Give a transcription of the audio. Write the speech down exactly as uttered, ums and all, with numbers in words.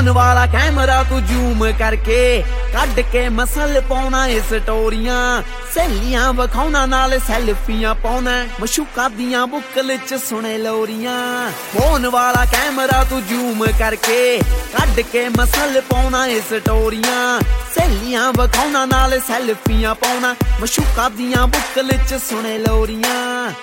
phone वाला camera तू zoom करके कड के मसल पाउना ए स्टोरियां सहेलियां वखाउना नाल सैल्फियां पाउना मशूका दियां बुकल च सुने लोरियां फोन वाला कैमरा तू जूम करके कड के मसल पाउना ए स्टोरियां सहेलियां वखाउना नाल सैल्फियां पाउना मशूका दियां बुकल च सुने लोरियां